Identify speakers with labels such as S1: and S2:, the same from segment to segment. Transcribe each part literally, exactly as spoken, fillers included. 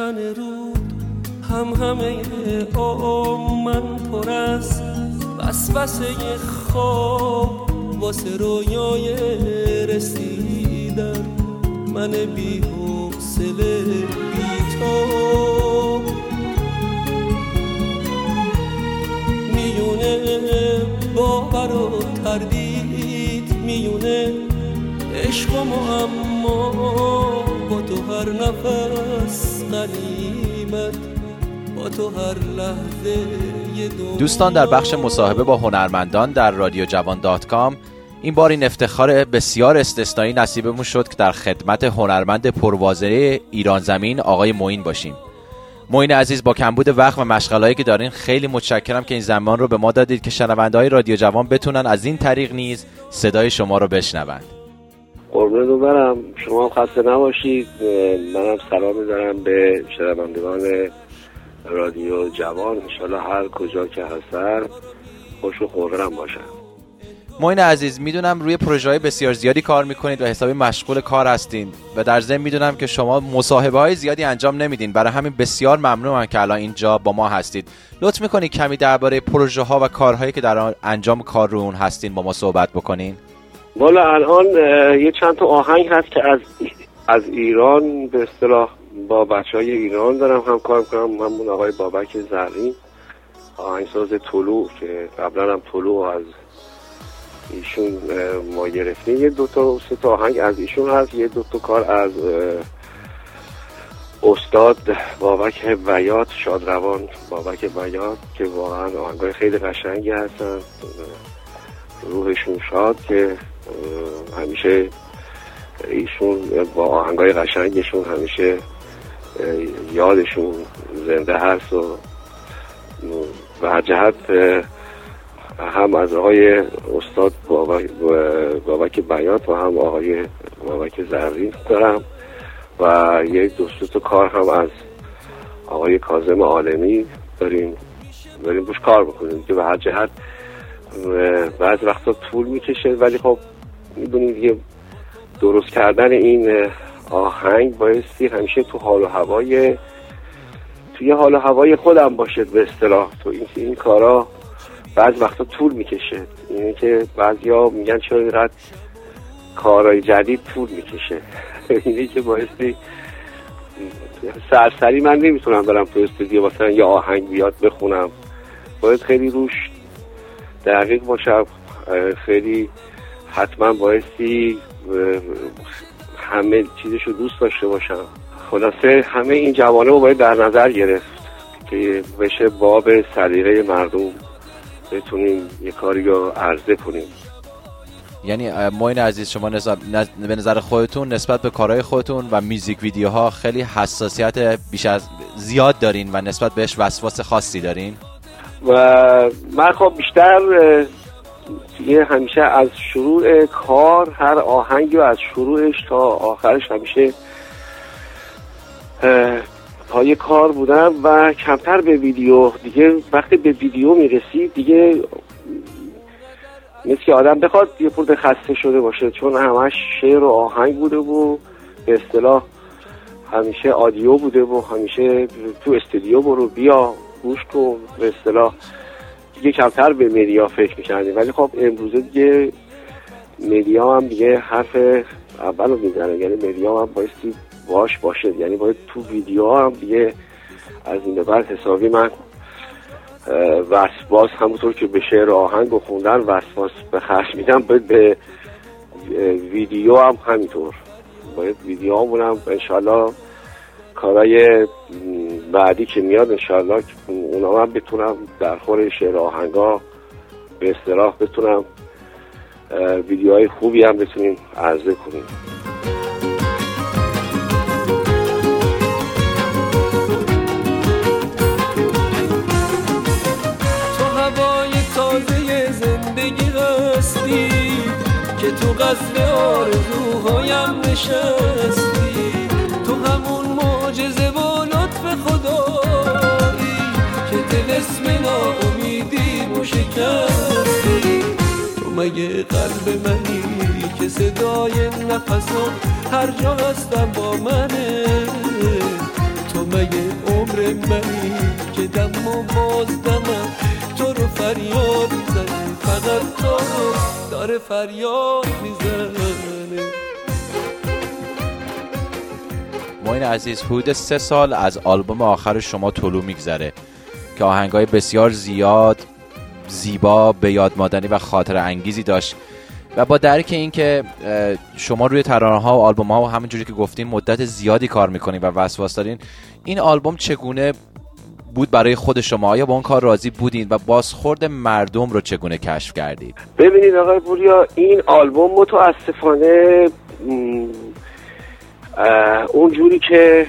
S1: تن رود هم همه آم من پر از وسوسه خواب واسه رویای رسیدن، من بی حوصله بی تو میونه باور و تردید، میونه عشق و معما با تو هر نفس غنیمت، با تو هر لحظه یه دو.
S2: دوستان، در بخش مصاحبه با هنرمندان در رادیو جوان دات کام این بار این افتخار بسیار استثنایی نصیبمون شد که در خدمت هنرمند پروازه ایران زمین آقای معین باشیم. معین عزیز، با کمبود وقت و مشغله‌ای که دارین خیلی متشکرم که این زمان رو به ما دادید که شنونده‌های رادیو جوان بتونن از این طریق نیز صدای شما رو بشنوند.
S3: قربونتون برم، شما خسته نباشید. منم سلام می‌دارم به شنوندگان رادیو جوان، انشالله هر کجا که هستن خوش و خورم باشن.
S2: معین عزیز، میدونم روی پروژه‌های بسیار زیادی کار میکنید و حسابی مشغول کار هستین و در ضمن میدونم که شما مصاحبه‌های زیادی انجام نمیدین، برای همین بسیار ممنونم که الان اینجا با ما هستید. لطف میکنید کمی درباره پروژه‌ها و کارهایی که در انجام کار رو اون هستین با ما صحبت بکنین؟
S3: والا الان یه چند تا آهنگ هست که از از ایران به اصطلاح با بچهای ایران دارم هم کار میکنم، همون آقای بابک زرین آهنگساز طلوع که قبلا هم طلوع از ایشون ما گرفتیم، یه دو تا سه تا آهنگ از ایشون هست، یه دو تا کار از استاد بابک بیات شادروان بابک بیات که واقعا آهنگای خیلی قشنگی هستن، روحشون شاد که همیشه ایشون با آهنگای قشنگشون همیشه یادشون زنده هست و به هر جهت هم از آقای استاد بابک بیات و هم آقای بابک زرین دارم و یک دو تا کار هم از آقای کاظم عالمی داریم داریم روش کار میکنیم که به هر جهت بعض وقتا طول میکشه، ولی خب میدونید دیگه درست کردن این آهنگ بایستی همیشه تو حال و هوای توی حال و هوای خودم باشه به اصطلاح. تو این این کارا بعض وقتا طول میکشه، اینه که بعضیا میگن چرا اینقدر کارهای جدید طول میکشه اینه که بایستی سرسری من نمیتونم برم تو استودیو مثلا یا آهنگ بیاد بخونم، باید خیلی روش دقیق باشم، خیلی حتما بایستی همه چیزشو دوست داشته باشم. خلاصه همه این جوانه رو باید در نظر گرفت که بشه باب سلیقه مردم بتونیم یه کاری رو عرضه کنیم.
S2: یعنی معین عزیز، شما نظر... نظر... به نظر خودتون نسبت به کارهای خودتون و میوزیک ویدیوها خیلی حساسیت بیش از زیاد دارین و نسبت بهش وسواس خاصی دارین؟
S3: و من خب بیشتر یه همیشه از شروع کار هر آهنگی از شروعش تا آخرش همیشه پای کار بودم و کمتر به ویدیو. دیگه وقتی به ویدیو میرسید دیگه مثل که آدم بخواد یه خورده خسته شده باشه، چون همش شعر و آهنگ بوده و به اصطلاح همیشه آدیو بوده و همیشه تو استودیو برو بیا گوش کن، به اصطلاح دیگه کمتر به مدیا فکر می‌کردیم. ولی خب امروزه دیگه مدیا هم دیگه حرف اول رو میزنه، یعنی مدیا هم بایستی باش باشه، یعنی باید تو ویدیو هم دیگه از این به بعد حسابی من وسواس همونطور که به شعر آهنگ و خوندن وسواس به خرج میدم، باید به ویدیو هم همینطور، باید ویدیو همونم انشالله کارهای بعدی که میاد انشالله اونا هم بتونم در خور شعر آهنگا به اصطلاح بتونم ویدیوهای خوبی هم بتونیم عرضه کنیم.
S1: که تو قصد آرزوهایم نشستی، تو همون معجزه و لطف خدایی که طلسم ناامیدی و شکستی. تو مگه قلب منی که صدای نفسم هر جا هستم با منه، تو همه عمر منی که دم و باز دمم تو رو فریاد میزنه، فقط تو رو داره فریاد میزنه.
S2: معین عزیز، حدود سه سال از آلبوم آخر شما طلوع میگذره که آهنگای بسیار زیاد، زیبا، به یاد ماندنی و خاطره انگیزی داشت و با درک این که شما روی ترانه‌ها و آلبوم‌ها و همینجوری که گفتین مدت زیادی کار میکنین و وسواس دارین، این آلبوم چگونه بود برای خود شما؟ آیا با اون کار راضی بودین و بازخورد مردم رو چگونه کشف کردید؟
S3: ببینید آقای پوریا، این آلبوم متاسفانه اونجوری که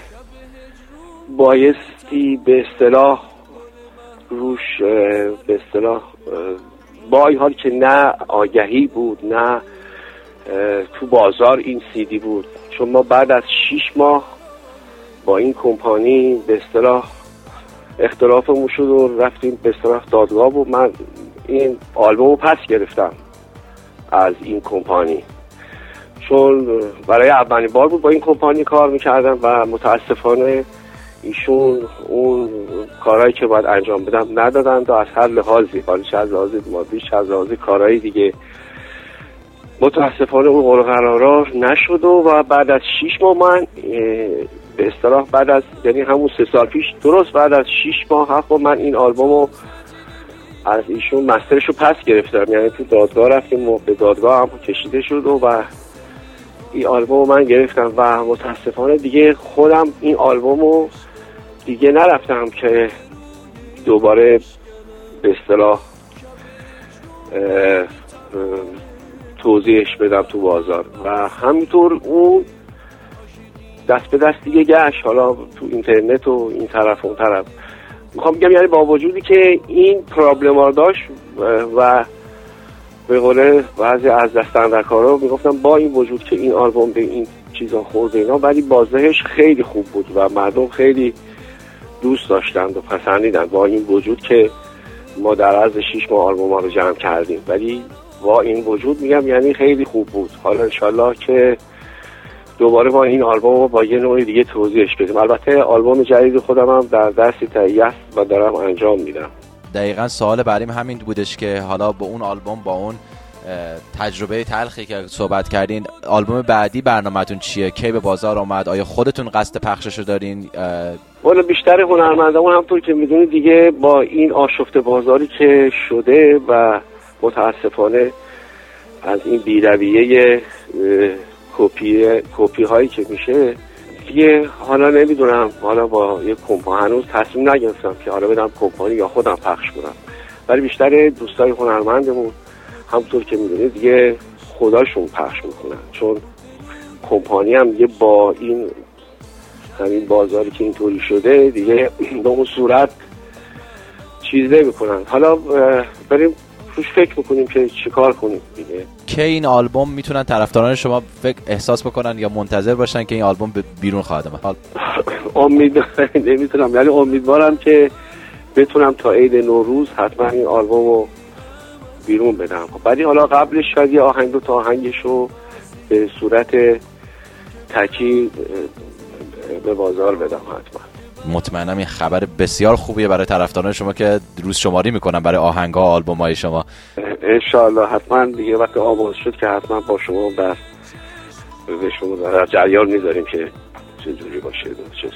S3: بایستی به اصطلاح روش به اصطلاح با این حال که نه آگهی بود نه تو بازار این سیدی بود، چون ما بعد از شیش ماه با این کمپانی به اصطلاح اختلافمون شد و رفتیم به اصطلاح دادگاه و من این آلبومو پس گرفتم از این کمپانی، چون برای اولین بار بود با این کمپانی کار میکردم و متاسفانه ایشون اون کارهایی که باید انجام بدم ندادن و از هر لحاظی، حالا چه از لحاظ مادی چه از لحاظ کارهای دیگه متاسفانه اون قول قرارا نشد و بعد از شیش ماه من به اصطلاح بعد از یعنی همون سه سال پیش درست بعد از شیش ماه هفت ماه من این آلبومو از ایشون مسترشو پس گرفتم، یعنی تو دادگاه رفتیم و به دادگاه هم کشیده شد و, و این آلبومو من گرفتم و متاسفانه دیگه خودم این آلبومو دیگه نرفتم که دوباره به اصطلاح توضیحش بدم تو بازار و همینطور اون دست به دست دیگه گشت، حالا تو اینترنت و این طرف و اون طرف. میخوام بگم یعنی با وجودی که این پرابلم ها داشت و به قول بعضی از دستاندرکارا میگفتم با این وجود که این آلبوم به این چیزا خورد اینا، ولی بازدهش خیلی خوب بود و مردم خیلی دوست داشتند و پسندیدند با این وجود که ما در عرض شیش ماه آلبوم ها رو جمع کردیم، ولی با این وجود میگم یعنی خیلی خوب بود. حالا انشالله که دوباره با این آلبوم با یه نوع دیگه توضیحش بدیم. البته آلبوم جدید خودم هم در دست تهیه است و دارم انجام میدم.
S2: دقیقاً سوال بعدیم همین بودش که حالا با اون آلبوم، با اون تجربه تلخی که صحبت کردین، آلبوم بعدی برنامه‌تون چیه؟ کی به بازار اومد؟ آیا خودتون قصد پخششو دارین؟
S3: والا بیشتر هنرمندان همونطور که میدونید دیگه با این آشفته بازاری که شده و متاسفانه از این بی‌رویه کپی کپی هایی که میشه دیگه، حالا نمیدونم، حالا با یه کمپانی هنوز تصمیم نگرفتم که حالا بدم کمپانی یا خودم پخش کنم، ولی بیشتر دوستای هنرمندمون همونطور که میدونید دیگه خودشون پخش میکنن، چون کمپانی هم دیگه با این همین بازاری که اینطوری شده دیگه به اون صورت چیز نمیکنن. حالا بریم روش فکر میکنیم که چیکار کنیم دیگه.
S2: که این آلبوم میتونن طرفداران شما فکر احساس بکنن یا منتظر باشن که این آلبوم بیرون خواهد اومد؟
S3: امید نمیتونم، یعنی امیدوارم که بتونم تا عید نوروز حتما این آلبومو بیرون بدم، ولی حالا قبلش شاید یه آهنگ دو تا آهنگشو به صورت تکی به بازار بدم حتما.
S2: مطمئنم این خبر بسیار خوبیه برای طرفداران شما که روز شماری میکنن برای آهنگ‌ها و آلبوم‌های شما.
S3: انشالله حتما دیگه وقت آماده شد که حتما با شما در به شما در جریان میذاریم که چه جوری باشه چه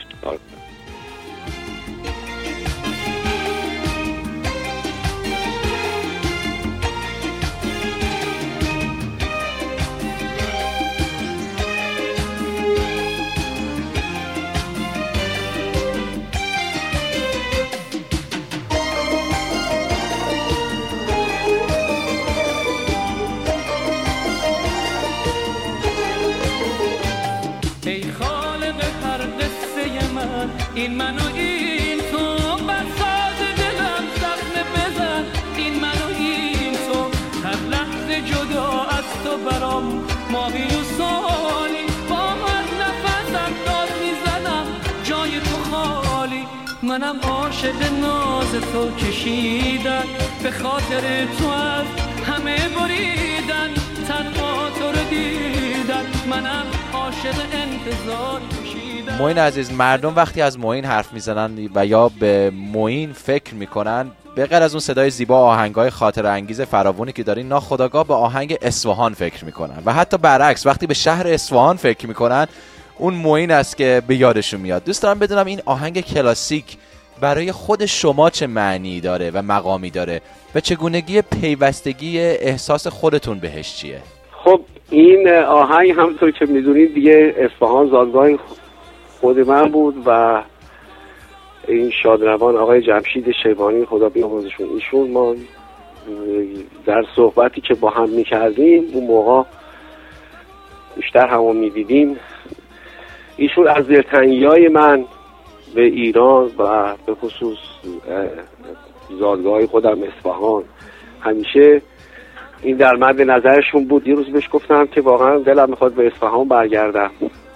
S1: این من و این تو بساز دلم زخم بزن، این من و این تو هر لحظه جدا از تو برام ماهی و سالی، با هر نفسم داد میزنم جای تو خالی، منم عاشق ناز تو کشیدن، به خاطر تو از همه بریدن، تنها تو رو دیدن، منم عاشق انتظار کشیدن.
S2: معین عزیز، مردم وقتی از معین حرف میزنن و یا به معین فکر میکنن، به غیر از اون صدای زیبا آهنگای خاطر انگیز فراوانی که دارین، ناخودآگاه به آهنگ اصفهان فکر میکنن و حتی برعکس وقتی به شهر اصفهان فکر میکنن اون معین است که به یادشون میاد. دوست دارم بدونم این آهنگ کلاسیک برای خود شما چه معنی داره و مقامی داره و چگونگی پیوستگی احساس خودتون بهش چیه؟
S3: خب این آهنگ همونطور که میدونید دیگه اصفهان زادگاه خود من بود و این شادروان آقای جمشید شیبانی خدا بیامرزشون، ایشون ما در صحبتی که با هم میکردیم اون موقع بیشتر همون میدیدیم، ایشون از دلتنگی‌های من به ایران و به خصوص زادگاه خودم اصفهان همیشه این در مد نظرشون بود. یه روز بهش گفتم که واقعا دلم میخواد به اصفهان برگردم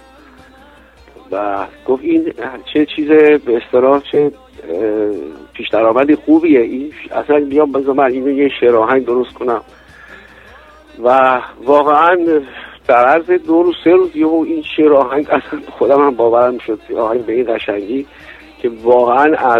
S3: و گفت این چه چیز به اصطلاح چه پیش درآمدی خوبیه، این اصلا بیام بذار من اینو یه شعر آهنگ درست کنم. و واقعا در عرض دو روز سه روز یهو این شعر آهنگ اصلا خودم هم باورم میشد، آهنگ به این قشنگی که واقعا از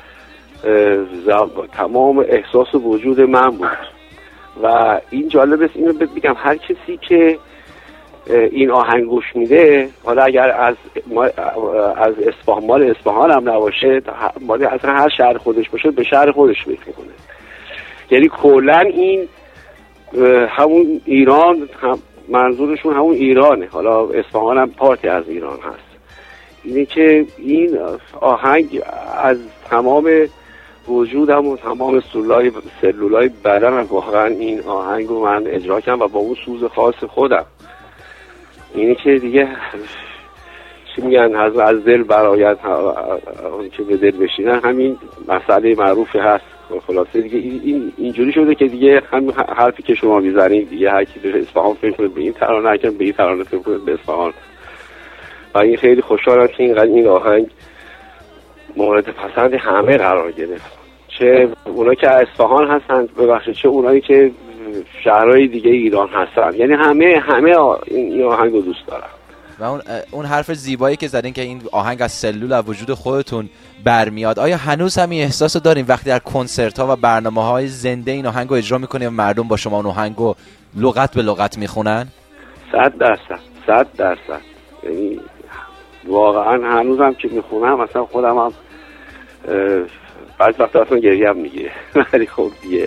S3: تمام احساس وجود من بود. و این جالب است اینو بگم، هر کسی که این آهنگ گوش میده، حالا اگر از از اصفهان مال اصفهان هم نباشه، مال اصلا هر شهر خودش باشه، به شهر خودش فکر میکنه. یعنی کلا این همون ایران هم منظورشون همون ایرانه، حالا اصفهان هم پارتی از ایران هست. اینه که این آهنگ از تمام وجودم و تمام سلولای سلولای بدنم واقعا این آهنگ رو من اجرا کردم و با اون سوز خاص خودم. اینه که دیگه چی میگن، از از دل برآید اون که به دل بشینن، همین مسئله معروفی هست. خلاصه دیگه این اینجوری شده که دیگه همین حرفی که شما میزنید دیگه هر کی به اصفهان فکر کنه به این ترانه، هر کی به این ترانه فکر کنه به اصفهان. و این خیلی خوشحالم که اینقدر این آهنگ مورد پسند همه قرار گرفت، چه اونا که اصفهان هستن ببخشید، چه اونایی که شهرهای دیگه ایران هستن. یعنی همه همه این آهنگ رو دوست دارن.
S2: و اون اون حرف زیبایی که زدین که این آهنگ از سلول از وجود خودتون برمیاد، آیا هنوز هم این احساسو دارین وقتی در کنسرت ها و برنامه‌های زنده این آهنگ رو اجرا میکنین و مردم با شما اون آهنگ رو لغت به لغت میخونن؟
S3: صد درصد صد درصد. یعنی واقعا هنوزم که میخونم مثلا خودم هم بعضی وقتا اصلا گریم میگیره. ولی خب دیگه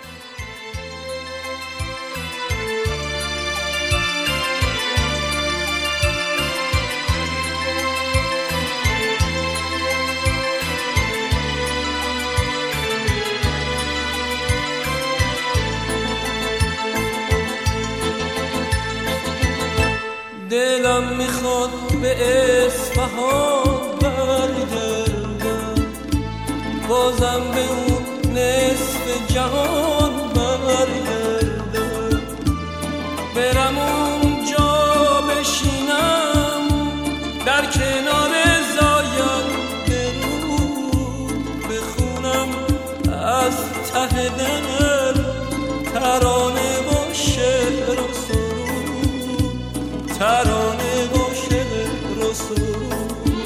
S1: دلم میخواد به اصفهان برگردم، بازم به اون نصف جهان برگردم، برم اونجا بشینم در کنار زاینده رو، بخونم از ته دل ترانه و شعر و سرود، ترانه و شعر و سرود.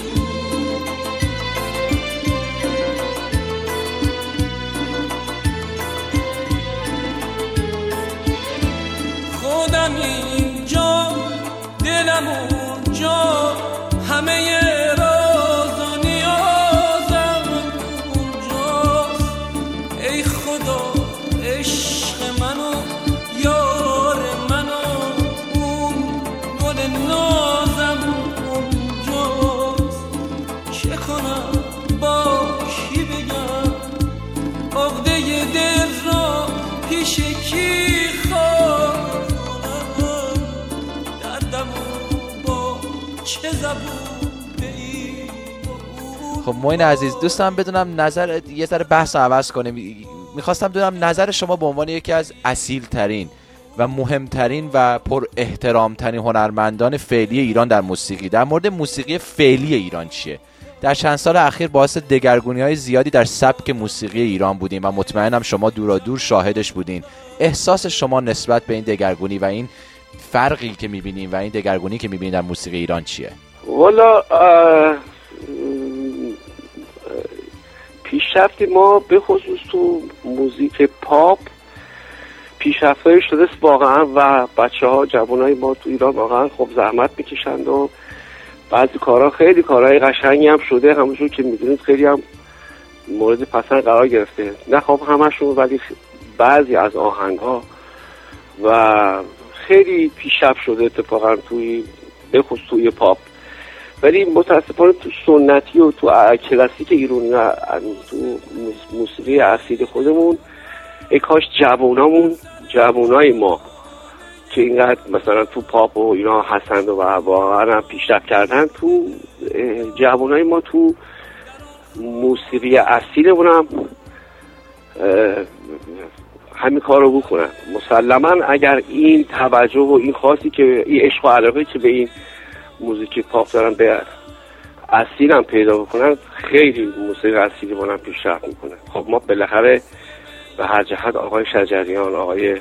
S1: خودم اینجا دلم اونجا، همه راز و نیازم اونجاست. ای خدا عشق منو یار منو، اون گل نازم اونجاست. چه کنم با کی بگم عقده دل را پیش کی خواهم، دردمو با چه زبون بگیم.
S2: خب معین عزیز، دوستم بدونم نظر یه ذره بحث رو عوض کنیم. میخواستم بدونم نظر شما به عنوان یکی از اصیل ترین و مهمترین و پر احترام ترین هنرمندان فعلی ایران در موسیقی، در مورد موسیقی فعلی ایران چیه؟ در چند سال اخیر باعث دگرگونی‌های زیادی در سبک موسیقی ایران بودیم و مطمئنم شما دورا دور شاهدش بودین. احساس شما نسبت به این دگرگونی و این فرقی که می‌بینیم و این دگرگونی که می‌بینیم در موسیقی ایران چیه؟
S3: والا پیشرفتی ما به خصوص تو موزیک پاپ پیشرفتایی شده واقعا و بچه ها جوانای ما تو ایران واقعا خب زحمت میکشند و بعضی کارها خیلی کارهای قشنگی هم شده، همونجور که میدونید خیلی هم مورد پسند قرار گرفته، نه خب همشون ولی بعضی از آهنگ ها و خیلی پیشرفت شده اتفاقا توی به خصوص توی پاپ. ولی متاسفانه تو سنتی و تو کلاسیک ایرانی تو موسیقی اصیل خودمون ای کاش جوانامون جوانای ما که اینقدر مثلا تو پاپ و اینا هستند و واقعا هم پیشرفت کردن، تو جوانای ما تو موسیقی اصیلمون هم همین کار رو بکنن. مسلما اگر این توجه و این خاصی که این عشق و علاقه که به این موزیک پاپ دارن به اصیل هم پیدا بکنن، خیلی موسیقی اصیلی ما هم پیشرفت میکنه. خب ما بالاخره به هر جهت آقای شجریان، آقای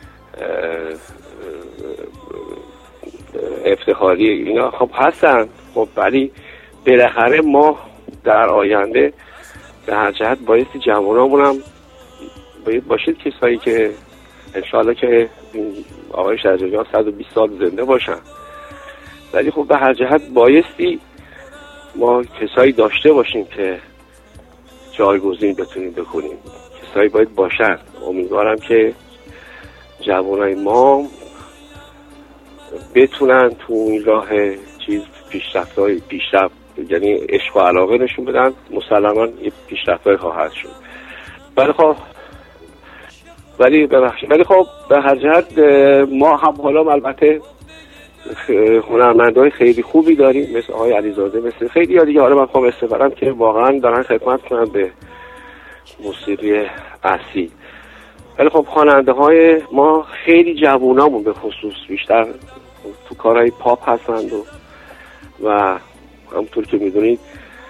S3: افتخاری اینا خب هستن، خب ولی بالاخره ما در آینده به هر جهت بایستی جوانامون هم باید باشید کسایی که انشاءالله که آقای شجریان صد و بیست سال زنده باشن، ولی خب به هر جهت بایستی ما کسایی داشته باشیم که جایگزین بتونیم بکنیم، کسایی باید باشن. امیدوارم که جوانای ما بتونن تو این راه چیز پیشرفت‌های پیشرفت یعنی عشق و علاقه نشون بدن، مسلماً یه پیشرفت‌های خواهد شد. ولی خب ولی ببخشید ولی خب به هر جهت ما هم حالا البته هنرمندای خیلی خوبی داریم مثل آقای علیزاده، مثل خیلی ها دیگه. حالا من خواهم استفرم که واقعا دارن خدمت کنن به موسیقی اصیل. ولی خب خواننده های ما خیلی جوونامون به خصوص بیشتر تو کارهای پاپ هستند و و همونطور که میدونید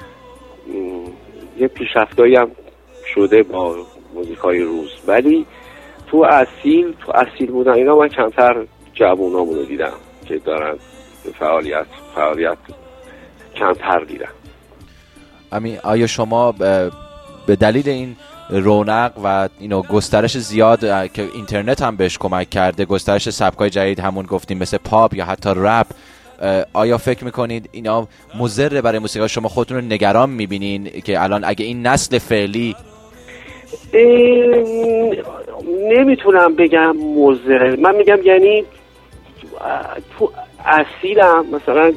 S3: یه پیشرفتایی هم شده با موزیکای روز، ولی تو اصیل تو اصیل بودن اینا من کمتر جوونامون رو دیدم که دارن فعالیت فعالیت کمتر دیدم.
S2: همین آیا شما به دلیل این رونق و اینو گسترش زیاد که اینترنت هم بهش کمک کرده، گسترش سبکای جدید همون گفتیم مثل پاپ یا حتی رپ، آیا فکر میکنید اینا مضر برای موسیقی شما؟ خودتون رو نگران میبینین که الان اگه این نسل فعلی
S3: نمیتونم بگم مضر، من میگم یعنی تو اصیلم مثلا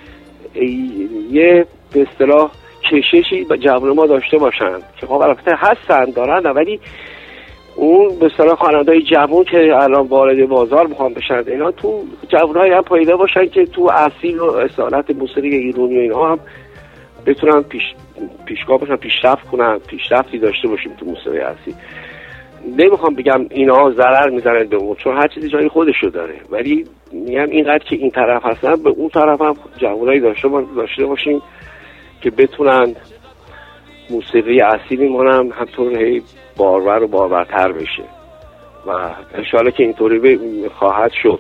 S3: یه به اصطلاح کششی با جوان ما داشته باشن که خب البته هستن دارن، ولی اون به اصطلاح خواننده‌های جوان که الان وارد بازار میخوان بشن اینا تو جوانای هم پایده باشن که تو اصیل و اصالت موسیقی ایرانی و اینا هم بتونن پیش پیشگاه باشن، پیشرفت کنن، پیشرفتی داشته باشیم تو موسیقی اصیل. نمیخوام بگم اینا ضرر میزنن به اون، چون هر چیزی جای خودشو داره، ولی میگم اینقدر که این طرف هستن به اون طرف هم جوانایی داشته داشته باشیم که بتونن موسیقی اصیلی مونم همطور هی بارور و بارورتر بشه و انشاءالله که اینطوری خواهد شد.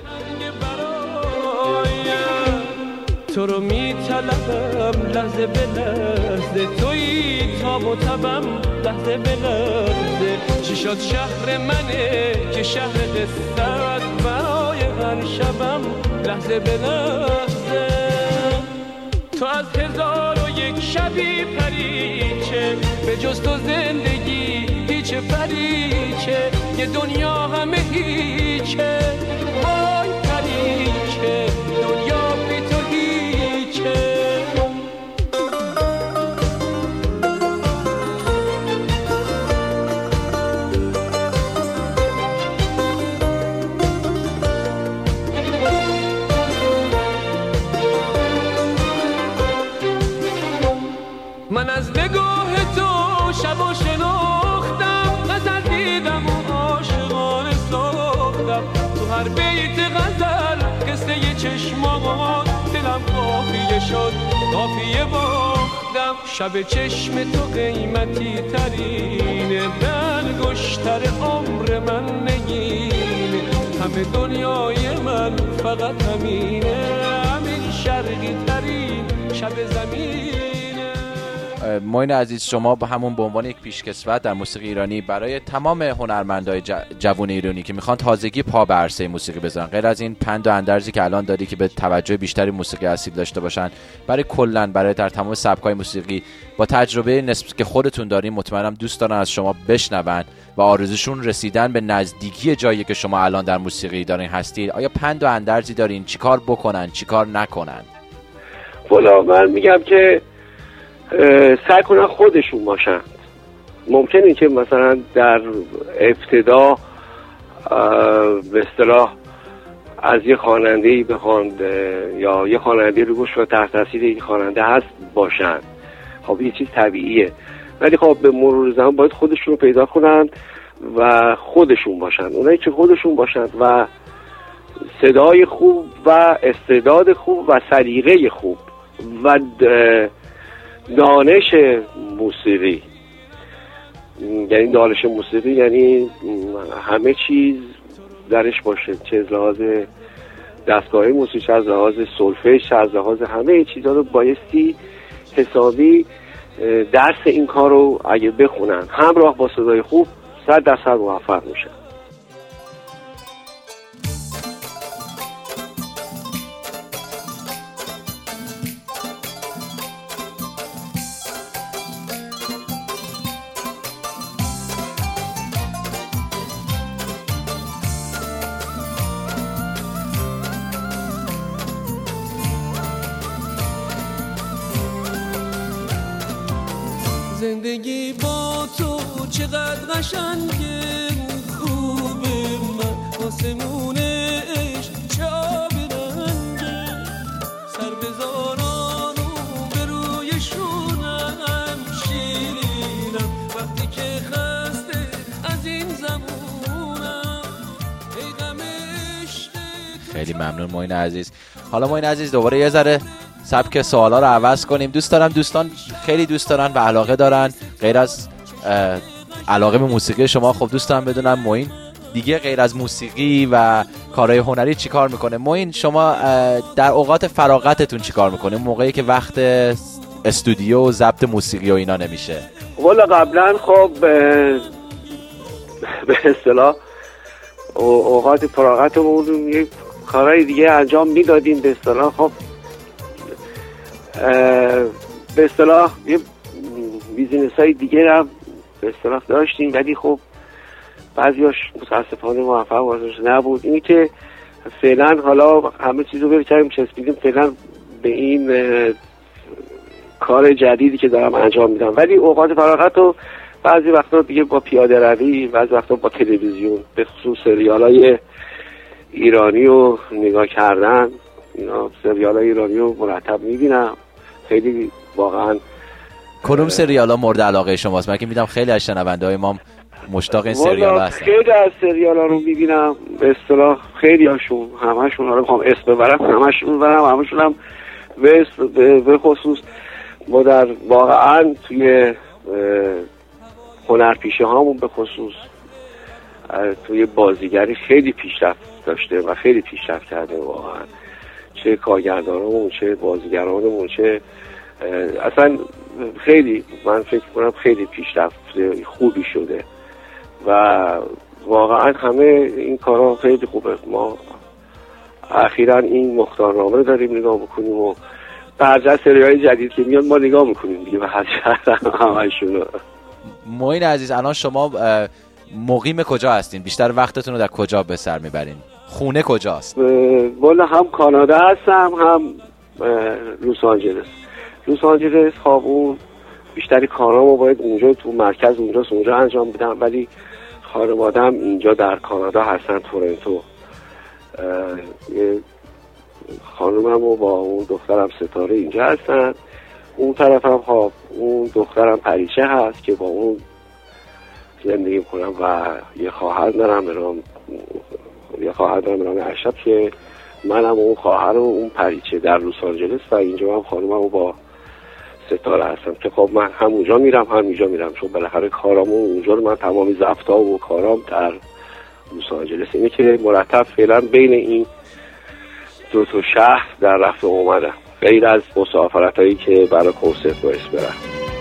S1: تو رو می طلبم لحظه به لحظه، توی تاب و تبم لحظه به لحظه، چی شد شهر منه که شهر قصت برای هر شبم لحظه به لحظه. تو از هزار و یک شبی پریچه، به جز تو زندگی هیچ پریچه، یه دنیا همه هیچه، وای پریچه دنیا بی تو هیچه. من از نگاه تو شب و شناختم، غزل دیدم و عاشقانه ساختم، تو هر بیت غزل قصه ی چشمات دلم قافیه شد قافیه باختم. شب چشم تو قیمتی ترینه، من گشتر عمر من نگینه، همه دنیای من فقط همینه، همین شرقی ترینه شب زمینه.
S2: معین عزیز، شما با همون به عنوان یک پیشکسوت در موسیقی ایرانی برای تمام هنرمندای ج... جوان ایرانی که میخوان تازگی پا به عرصه موسیقی بزنن، غیر از این پند و اندرزی که الان دادی که به توجه بیشتری موسیقی اصیل داشته باشن، برای کلا برای در تمام سبکای موسیقی با تجربه نسبت که خودتون دارین، مطمئنم دوست دارن از شما بشنون و آرزوشون رسیدن به نزدیکی جایی که شما الان در موسیقی دارین هستید. آیا پند و اندرزی دارین چیکار بکنن چیکار نکنن؟
S3: والا من میگم که سعی کنن خودشون باشن. ممکنه که مثلا در ابتدا به اصطلاح از یه خواننده‌ای بخوان یا یه خواننده رو گوش و تحت تاثیر یک خواننده هست باشن، خب یه چیز طبیعیه، ولی خب به مرور زمان باید خودشون رو پیدا کنن و خودشون باشن. اونایی که خودشون باشن و صدای خوب و استعداد خوب و سلیقه خوب و دانش موسیقی، یعنی دانش موسیقی یعنی همه چیز درش باشه، چه از لحاظ دستگاهی موسیقی، چه از لحاظ سولفژ، چه از لحاظ همه چیزها رو بایستی حسابی درس این کار رو اگه بخونن همراه با صدای خوب صد درصد موفق میشن.
S1: زندگی با تو چقدر قشنگه، خوبه، من آسمونه عشق چه آب رنگه، سر بذاران و به روی شونم شیرینم وقتی که خسته از این زمونم ای غم عشق.
S2: خیلی ممنون معین عزیز. حالا معین عزیز دوباره یه ذره سبک سوالا رو عوض کنیم. دوست دارم دوستان خیلی دوست دارن و علاقه دارن، غیر از علاقه به موسیقی شما، خب دوست دارم بدونم معین دیگه غیر از موسیقی و کارهای هنری چی کار میکنه؟ معین شما در اوقات فراغتتون چی کار میکنه موقعی که وقت استودیو و ضبط موسیقی و اینا نمیشه؟
S3: والا قبلا خب به اصطلاح اوقات فراغتمون یه کارهای دیگه انجام میدادیم. به اصطلاح خب به اصطلاح یه بیزینس های دیگه هم به اصطلاح داشتیم، ولی خب بعضیاش متاسفانه موفق واسش نبود. اینی که فعلا حالا همه چیز رو ببینیم چسبیدیم فعلا به این کار جدیدی که دارم انجام میدم، ولی اوقات فراغت رو بعضی وقتا دیگه با پیاده روی، بعضی وقتا با تلویزیون، به خصوص سریال های ایرانی رو نگاه کردن. اینا سریال های ایرانی رو مرتب میبینم، خیلی واقعا.
S2: کدوم سریال ها مورد علاقه شماست؟ من که میدم خیلی از شنونده های ما مشتاق این سریال ها هستن.
S3: خیلی از سریال ها رو میبینم، به اصطلاح خیلی هاشون، همشون رو بخوام اسم ببرم همشون برم همشون هم به خصوص ما در واقعا توی هنرپیشه هامون به خصوص توی بازیگری خیلی پیشرفت داشته و خیلی پیشرفت کرده واقعا، چه کارگردانمون چه بازیگرانمون چه اصلا خیلی، من فکر کنم خیلی پیشرفت خوبی شده و واقعا همه این کارها خیلی خوبه. ما اخیراً این مختارنامه رو داریم نگاه بکنیم و برجه سریال جدید که میاد ما نگاه میکنیم دیگه، به هر شهر همشون رو.
S2: معین عزیز الان شما مقیم کجا هستین؟ بیشتر وقتتون رو در کجا به سر میبرین؟ خونه کجاست؟
S3: والا هم کانادا هستم هم لس آنجلس. لس آنجلس خب اون بیشتری کارامو باید اونجا تو مرکز اونجا اونجا انجام بدم، ولی خانواده‌ام اینجا در کانادا هستن، تورنتو. خانومم و با اون دخترم ستاره اینجا هستن. اون طرفم خب اون دخترم پریچه هست که با اون زندگی کنم و یه خواهر دارم به نام یه خواهر دارم به نام اشرف که منم اون خواهر و اون پریچه در لس آنجلس و اینجا هم خانومم با ستاره هستم که خب من هم اونجا میرم هم اینجا میرم، چون بالاخره کارامو اونجا رو من تمامی ضبط‌ها و کارام در لس آنجلس. اینه که مرتب فعلا بین این دو تا شهر در رفت و اومدم. غیر از مسافرت هایی که برای کنسرت باعث برن.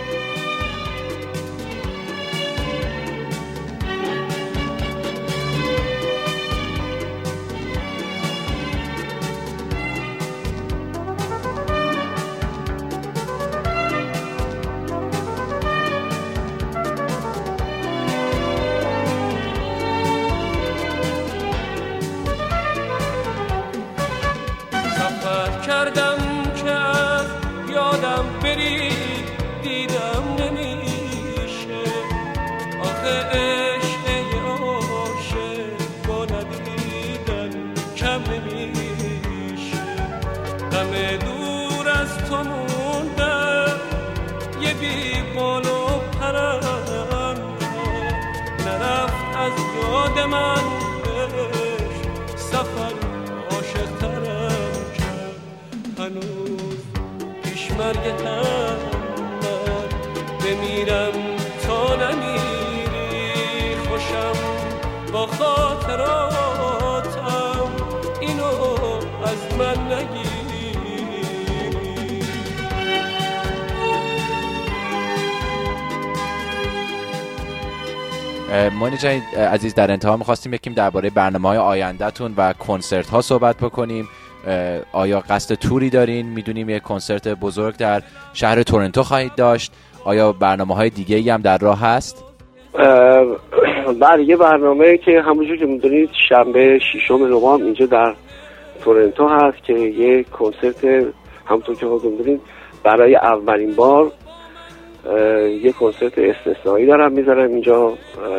S2: موین جان عزیز، در انتها می‌خواستیم یکم درباره برنامه‌های آینده‌تون و کنسرت‌ها صحبت بکنیم. آیا قصد توری دارین؟ میدونیم یک کنسرت بزرگ در شهر تورنتو خواهید داشت. آیا برنامه‌های دیگه‌ای هم در راه هست؟
S3: بله، یه برنامه که همونجور که میدونید شنبه ششم نوامبر اینجا در تورنتو هست که یه کنسرت همونطور که خودتون میدونید برای اولین بار یه کنسرت استثنایی دارم میذارم اینجا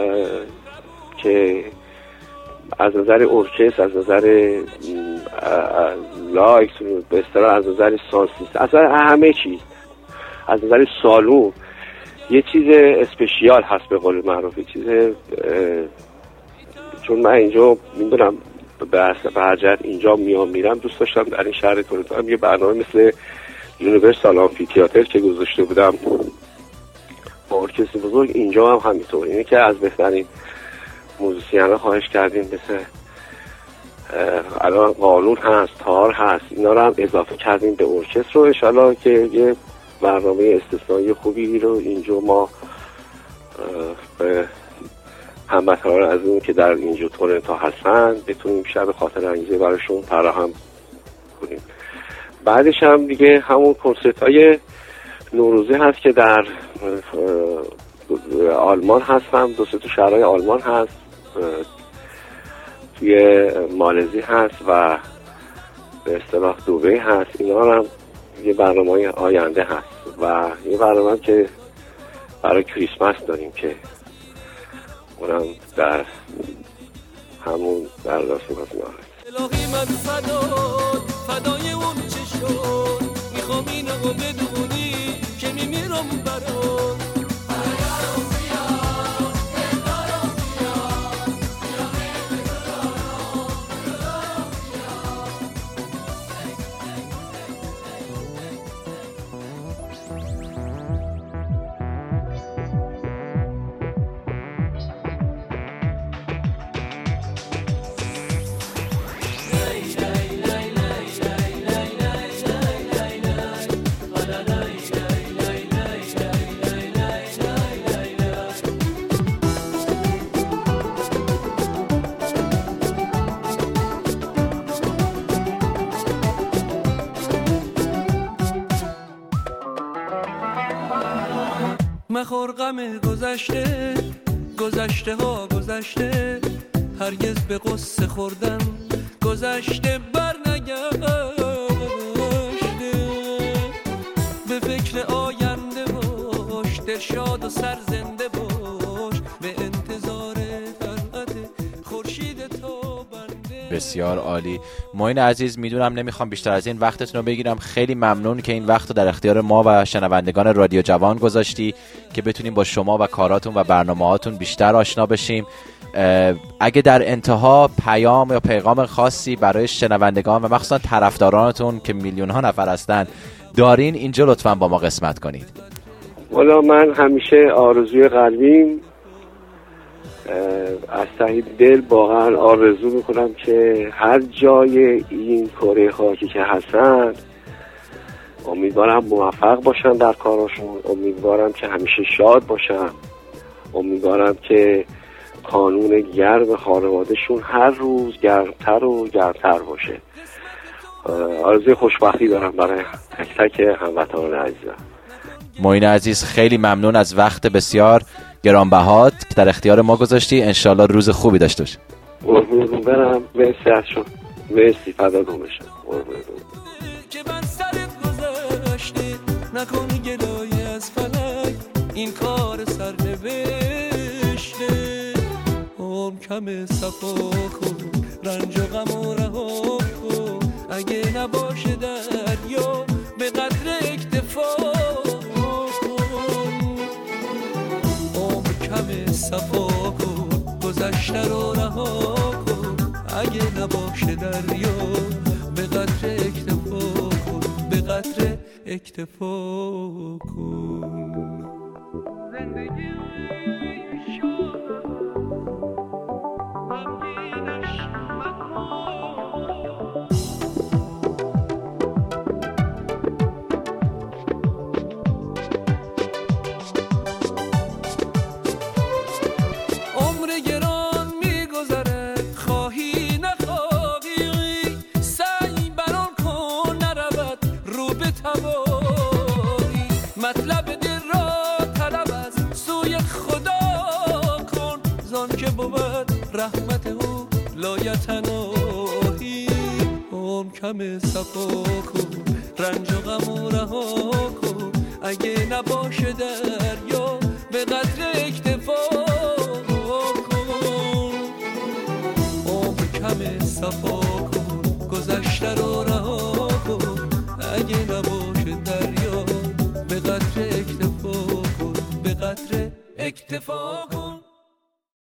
S3: که از نظر ارکستر، از نظر لایکس، به اصطلاح از نظر ساوند سیستم، از نظر همه چیز، از نظر سالون یه چیز اسپشیال هست به قول معروف. چیز چون من اینجا میدونم به هر جهت اینجا میام میرم، دوست داشتم در این شهر تورنتو هم یه برنامه مثل یونیورسال آمفی تئاتر که گذاشته بودم با ارکستر بزرگ، اینجا هم همینطور. اینه که از بهترین موزیسین‌ها خواهش کردیم، مثل الان قانون هست، تار هست، اینا رو هم اضافه کردیم به ارکستر رو. انشالله که یه برنامه استثنایی خوبی رو اینجا ما به هموطنان از اون که در اینجا تورنتو هستن بتونیم شب خاطر انگیزی براشون فراهم کنیم. بعدش هم دیگه همون کنسرت های نوروزی هست که در آلمان هستم، دو سه تا شهرهای آلمان هست، توی مالزی هست و به اصطلاح دبی هست. اینا هم یه برنامه آینده هست و یه برنامه که برای کریسمس داریم که اونم در همون در راست بازی هست.
S1: الهی من فدای فدای اون چه شد، میخوام اینو بدونی که میمیرم برات. مخور غم گذشته، گذشته ها گذشته، هرگز به قصه خوردن گذشته بر نگشته. به فکر آینده باش، دل شاد و سر زنده باش، به انتظار طلعت خورشید تابنده.
S2: بسیار عالی. موین عزیز، میدونم نمیخوام بیشتر از این وقتتون رو بگیرم. خیلی ممنون که این وقت رو در اختیار ما و شنوندگان رادیو جوان گذاشتی که بتونیم با شما و کاراتون و برنامه‌هاتون بیشتر آشنا بشیم. اگه در انتها پیام یا پیغام خاصی برای شنوندگان و مخصوصا طرفدارانتون که میلیون ها نفر هستن دارین، اینجا لطفاً با ما قسمت کنید.
S3: والا من همیشه آرزوی قلبیم، از ته دل واقعا آرزو میکنم که هر جای این کره خاکی که هستن امیدوارم موفق باشن در کاراشون، امیدوارم که همیشه شاد باشن، امیدوارم که کانون گرم خانوادهشون هر روز گرمتر و گرمتر باشه. آرزوی خوشبختی دارم برای تک تک هموطنان عزیزم.
S2: معین عزیز خیلی ممنون از وقت بسیار گرانبهات که در اختیار ما گذاشتی. انشالله روز خوبی داشته باشی.
S3: قربونتون برم. مرسی از شما. مرسی فداتون بشم. قربونتون.
S1: که من سرت گذشته نکنی گلایه از فلک، این کار سرنوشته. عمر کم صفا کن، رنج و غم و رها کن، اگه نباشه دریا به قدر اکتفا کن. عمر کم صفا کن، گذشته رو رها کن، اگه نباشه دریا به قدر اکتفا کن، به قدر اکتفا کن. زندگی شد غمگینش مکن. عمر گران میگذره خواهی نخواهی، سعی بران کن نرود رو به تباهی. مطلب دل را طلب از سوی خدا کن، زان که بود رحمت او لایتناهی. عمر کم صفا کن، رنج و غم و رها کن، اگه نباشه دریا به قدر اکتفا کن. عمر کم صفا کن، گذشته رو رها کن، اگه نباشه دریا به قدر اکتفا کن، به قدر اکتفا کن.